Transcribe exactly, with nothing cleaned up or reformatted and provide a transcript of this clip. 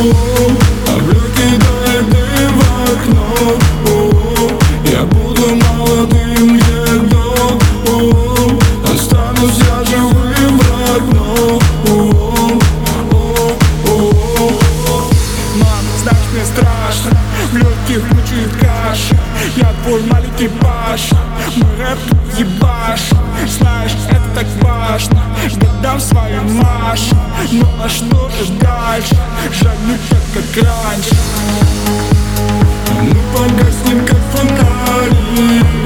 А в люке кидает дым в окно. Я буду молодым, как дом. Останусь я живым, родной. Мам, знаешь, мне страшно, в легких мучает каша. Я твой маленький Паша, мы рэп тут ебашим. Знаешь, это так важно, я дам свою Машу. Ну а что же дальше? Жаль, не так, как раньше. Мы погаснем, как фонари.